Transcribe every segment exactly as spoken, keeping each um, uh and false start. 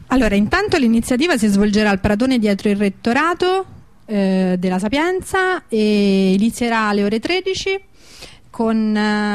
Allora, intanto l'iniziativa si svolgerà al Pratone dietro il rettorato eh, della Sapienza e inizierà alle ore tredici con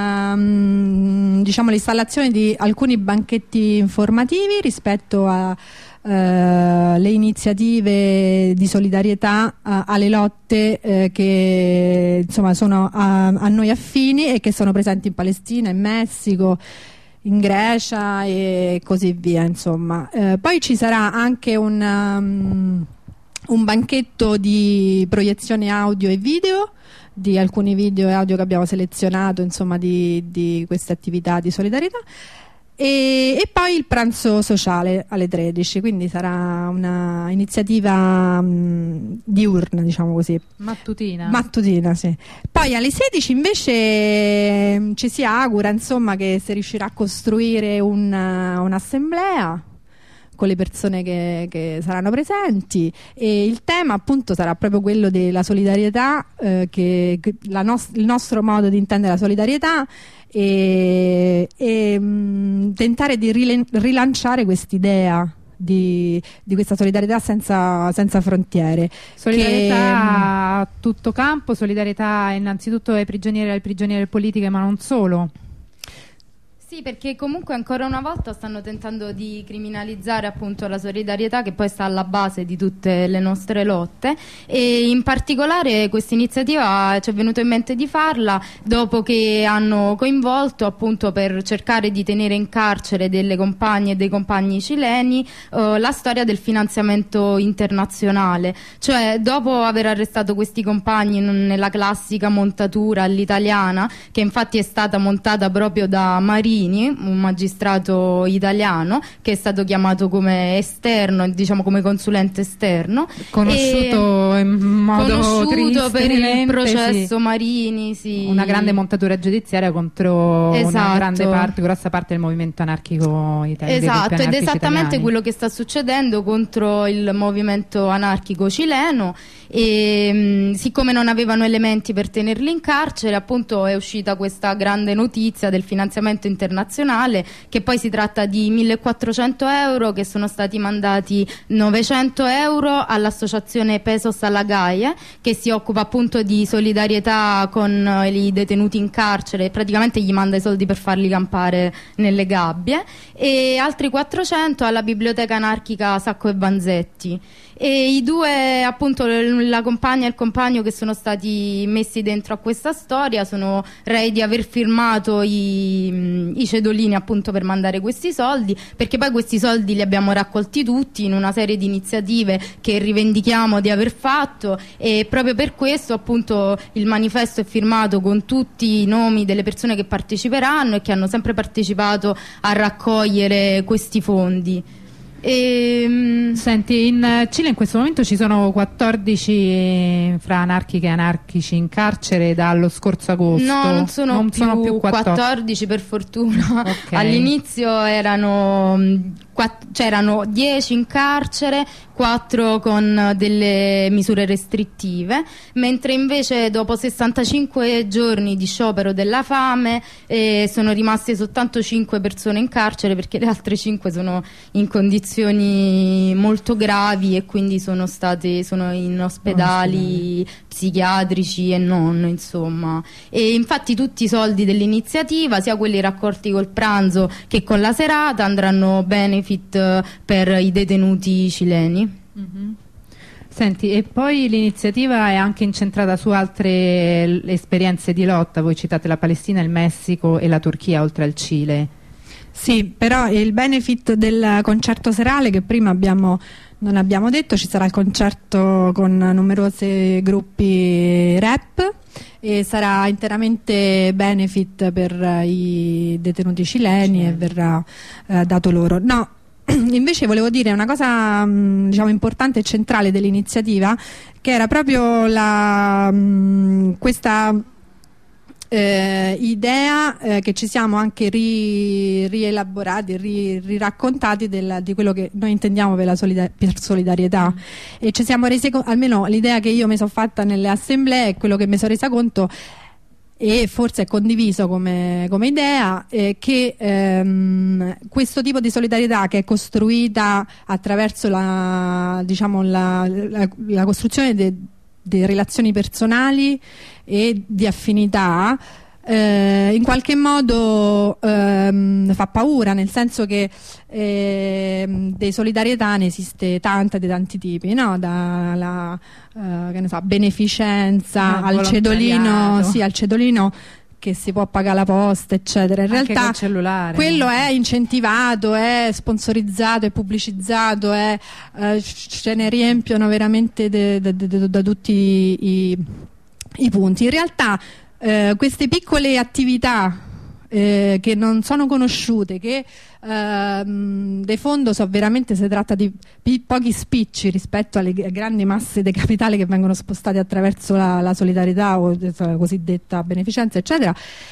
ehm, diciamo l'installazione di alcuni banchetti informativi rispetto a Uh, le iniziative di solidarietà uh, alle lotte uh, che insomma sono a, a noi affini e che sono presenti in Palestina, in Messico, in Grecia e così via, insomma. Uh, poi ci sarà anche un, um, un banchetto di proiezione audio e video di alcuni video e audio che abbiamo selezionato, insomma, di, di queste attività di solidarietà. E, e poi il pranzo sociale alle tredici, quindi sarà una iniziativa mh, diurna, diciamo così, mattutina. mattutina sì. Poi alle sedici invece mh, ci si augura, insomma, che si riuscirà a costruire un'assemblea con le persone che, che saranno presenti, e il tema appunto sarà proprio quello della solidarietà, eh, che, che la nos il nostro modo di intendere la solidarietà, e, e mh, tentare di rilanciare quest'idea di, di questa solidarietà senza, senza frontiere. Solidarietà che, a tutto campo, solidarietà innanzitutto ai prigionieri e alle prigioniere politiche, ma non solo. Sì, perché comunque ancora una volta stanno tentando di criminalizzare appunto la solidarietà, che poi sta alla base di tutte le nostre lotte, e in particolare questa iniziativa ci è venuto in mente di farla dopo che hanno coinvolto, appunto per cercare di tenere in carcere delle compagne e dei compagni cileni, eh, la storia del finanziamento internazionale. Cioè, dopo aver arrestato questi compagni nella classica montatura all'italiana, che infatti è stata montata proprio da Marini, un magistrato italiano che è stato chiamato come esterno, diciamo come consulente esterno, conosciuto in modo conosciuto per il processo sì. Marini, sì. Una grande montatura giudiziaria contro esatto. una grande parte, grossa parte del movimento anarchico italiano. Esatto, ed è esattamente italiani. quello che sta succedendo contro il movimento anarchico cileno. E mh, siccome non avevano elementi per tenerli in carcere, appunto è uscita questa grande notizia del finanziamento internazionale, che poi si tratta di millequattrocento euro che sono stati mandati novecento euro all'associazione Pesos alla Gaia, che si occupa appunto di solidarietà con i detenuti in carcere, praticamente gli manda i soldi per farli campare nelle gabbie, e altri quattrocento alla biblioteca anarchica Sacco e Vanzetti. E i due, appunto, la compagna e il compagno che sono stati messi dentro a questa storia sono rei di aver firmato i, i cedolini appunto per mandare questi soldi, perché poi questi soldi li abbiamo raccolti tutti in una serie di iniziative che rivendichiamo di aver fatto, e proprio per questo appunto il manifesto è firmato con tutti i nomi delle persone che parteciperanno e che hanno sempre partecipato a raccogliere questi fondi. E, senti, in Cile in questo momento ci sono quattordici fra anarchiche e anarchici in carcere dallo scorso agosto. No, non sono, non più, sono più quattordici. quattordici, per fortuna. Okay. All'inizio erano c'erano dieci in carcere, quattro con delle misure restrittive, mentre invece dopo sessantacinque giorni di sciopero della fame eh, sono rimaste soltanto cinque persone in carcere, perché le altre cinque sono in condizioni molto gravi e quindi sono state sono in ospedali psichiatrici e non, insomma. E infatti tutti i soldi dell'iniziativa, sia quelli raccolti col pranzo che con la serata, andranno benefit per i detenuti cileni. Mm-hmm. Senti, e poi l'iniziativa è anche incentrata su altre esperienze di lotta. Voi citate la Palestina, il Messico e la Turchia, oltre al Cile. Sì, però il benefit del concerto serale, che prima abbiamo, non abbiamo detto, ci sarà il concerto con numerosi gruppi rap e sarà interamente benefit per i detenuti cileni, Cileni. e verrà eh, dato loro. No, invece volevo dire una cosa mh, diciamo importante e centrale dell'iniziativa, che era proprio la, mh, questa eh, idea eh, che ci siamo anche ri, rielaborati, ri, riraccontati del, di quello che noi intendiamo per la solidar per solidarietà, mm. e ci siamo resi conto, almeno l'idea che io mi sono fatta nelle assemblee, quello che mi sono resa conto e forse è condiviso come, come idea, eh, che ehm, questo tipo di solidarietà, che è costruita attraverso la, diciamo, la, la, la costruzione di relazioni personali e di affinità, eh, in qualche modo ehm, fa paura, nel senso che eh, di solidarietà ne esiste tanta, di tanti tipi, no? Dalla eh, che ne so, beneficenza, ah, al cedolino, sì, al cedolino che si può pagare la posta, eccetera. In anche realtà cellulare, quello no? è incentivato, è sponsorizzato, è pubblicizzato, è, eh, ce ne riempiono veramente da tutti i, i punti. In realtà eh, queste piccole attività eh, che non sono conosciute, che eh, de fondo so veramente si tratta di pochi spicci rispetto alle grandi masse di capitale che vengono spostate attraverso la, la solidarietà o la cosiddetta beneficenza, eccetera,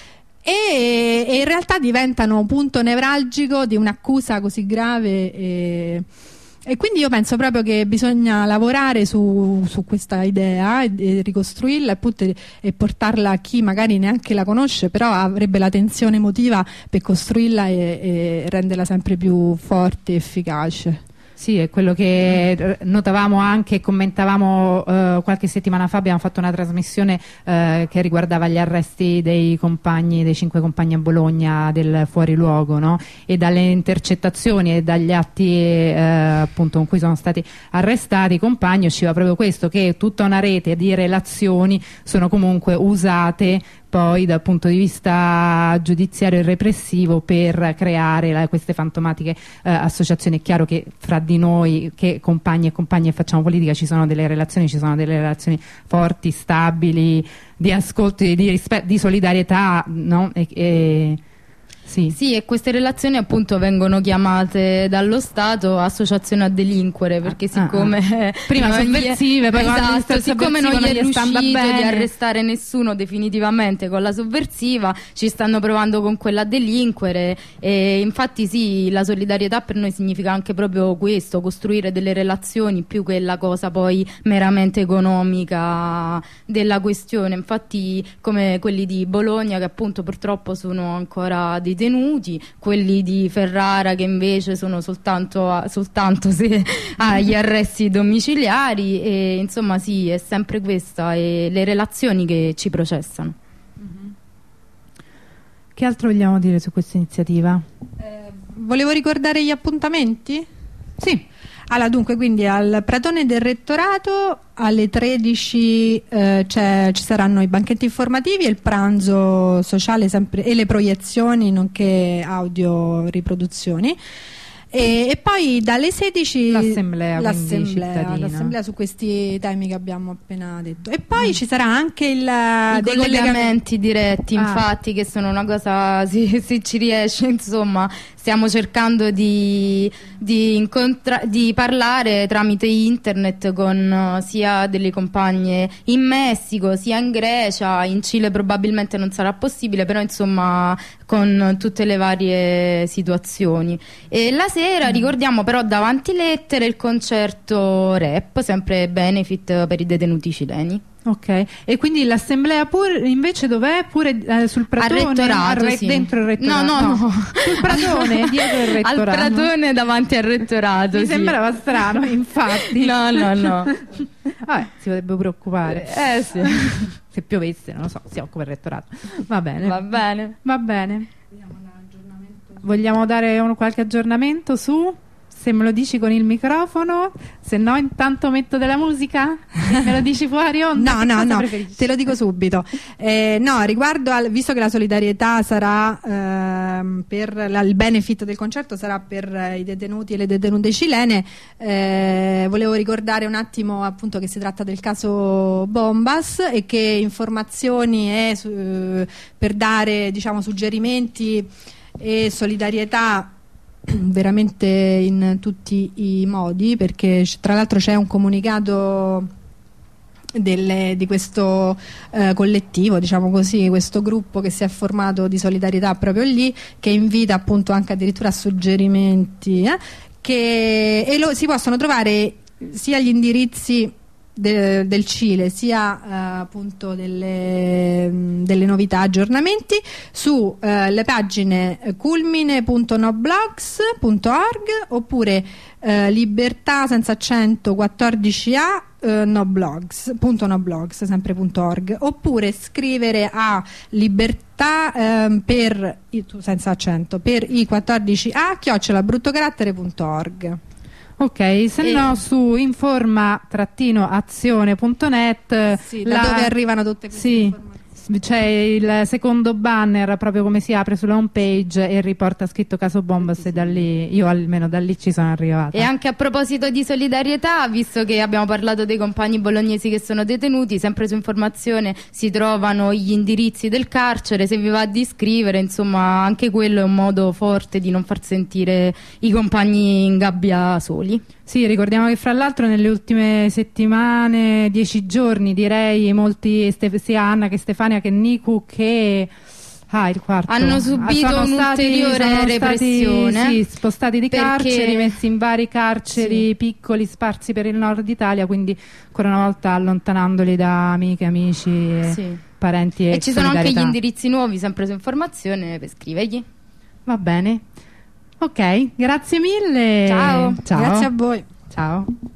e, e in realtà diventano un punto nevralgico di un'accusa così grave, e, e quindi io penso proprio che bisogna lavorare su, su questa idea e, e ricostruirla, appunto, e, e portarla a chi magari neanche la conosce, però avrebbe la tensione emotiva per costruirla e, e renderla sempre più forte e efficace. Sì, è quello che notavamo anche e commentavamo eh, qualche settimana fa. Abbiamo fatto una trasmissione eh, che riguardava gli arresti dei compagni, dei cinque compagni a Bologna del fuoriluogo, no? E dalle intercettazioni e dagli atti eh, appunto con cui sono stati arrestati i compagni usciva proprio questo, che tutta una rete di relazioni sono comunque usate poi dal punto di vista giudiziario e repressivo per creare la, queste fantomatiche eh, associazioni. È chiaro che fra di noi che compagni e compagni e facciamo politica ci sono delle relazioni, ci sono delle relazioni forti, stabili, di ascolto, di, rispetto, di solidarietà, no? E, e, Sì. Sì, e queste relazioni appunto vengono chiamate dallo Stato associazioni a delinquere, perché siccome ah, ah. prima sovversive, poi esatto, siccome non gli è riuscito di arrestare nessuno definitivamente con la sovversiva, ci stanno provando con quella a delinquere. E infatti sì, la solidarietà per noi significa anche proprio questo, costruire delle relazioni più che la cosa poi meramente economica della questione. Infatti come quelli di Bologna, che appunto purtroppo sono ancora dei detenuti, quelli di Ferrara che invece sono soltanto, soltanto se agli arresti domiciliari, e insomma sì, è sempre questa, e le relazioni che ci processano. Mm-hmm. Che altro vogliamo dire su questa iniziativa? Eh, volevo ricordare gli appuntamenti? Sì. Allora, dunque, quindi al Pratone del Rettorato alle tredici eh, ci saranno i banchetti informativi e il pranzo sociale sempre, e le proiezioni nonché audio riproduzioni. E, e poi dalle sedici l'assemblea, l'assemblea, l'assemblea su questi temi che abbiamo appena detto. E poi mm. ci sarà anche il, i dei collegamenti diretti, ah. infatti, che sono una cosa, se, se ci riesce, insomma, stiamo cercando di, di, incontra- di parlare tramite internet con uh, sia delle compagne in Messico, sia in Grecia, in Cile probabilmente non sarà possibile, però insomma con tutte le varie situazioni. E la sera ricordiamo però davanti lettere il concerto rap, sempre benefit per i detenuti cileni. Ok, e quindi l'assemblea pure invece dov'è? Pure eh, sul Pratone? Al rettorato, re- sì. Dentro il rettorato? No, no, no. no. Sul Pratone, dietro il rettorato. Al Pratone davanti al rettorato. Mi sì. sembrava strano, infatti. No, no, no. Vabbè, si potrebbe preoccupare. Eh sì. Se piovesse, non lo so, si occupa il rettorato. Va bene. Va bene. Va bene. Vogliamo dare un, qualche aggiornamento su? Se me lo dici con il microfono, se no intanto metto della musica e me lo dici fuori onda. No, no, no, preferisci? Te lo dico subito. Eh, no, riguardo al, visto che la solidarietà sarà ehm, per la, il benefit del concerto sarà per eh, i detenuti e le detenute cilene, eh, volevo ricordare un attimo appunto che si tratta del caso Bombas e che informazioni e su, eh, per dare, diciamo, suggerimenti e solidarietà veramente in tutti i modi, perché tra l'altro c'è un comunicato delle, di questo eh, collettivo, diciamo così, questo gruppo che si è formato di solidarietà proprio lì, che invita appunto anche addirittura a suggerimenti eh, che, e lo, si possono trovare sia gli indirizzi de, del Cile sia eh, appunto delle, delle novità, aggiornamenti su eh, le pagine culmine punto noblogs punto org oppure eh, libertà senza accento quattordici a eh, noblogs punto noblogs sempre punto org, oppure scrivere a libertà eh, per senza accento per i quattordici a chiocciola bruttocarattere punto org. Ok, se e... no su informa azione punto net, sì, da la... dove arrivano tutte queste sì. informazioni. C'è il secondo banner proprio come si apre sulla home page e riporta scritto caso Bombas, e da lì, io almeno da lì ci sono arrivata. E anche a proposito di solidarietà, visto che abbiamo parlato dei compagni bolognesi che sono detenuti, sempre su Informazione si trovano gli indirizzi del carcere, se vi va di iscrivere, insomma anche quello è un modo forte di non far sentire i compagni in gabbia soli. Sì, ricordiamo che fra l'altro nelle ultime settimane, dieci giorni direi, molti, sia Anna che Stefania che Niku che ah, il quarto, hanno subito sono un'ulteriore stati, repressione, stati, sì, spostati di perché... carceri, messi in vari carceri sì. piccoli sparsi per il nord Italia, quindi ancora una volta allontanandoli da amiche, amici e sì. parenti e, e ci sono anche gli indirizzi nuovi sempre su Informazione per scrivergli. Va bene, ok, grazie mille. Ciao, Ciao. Grazie a voi. Ciao.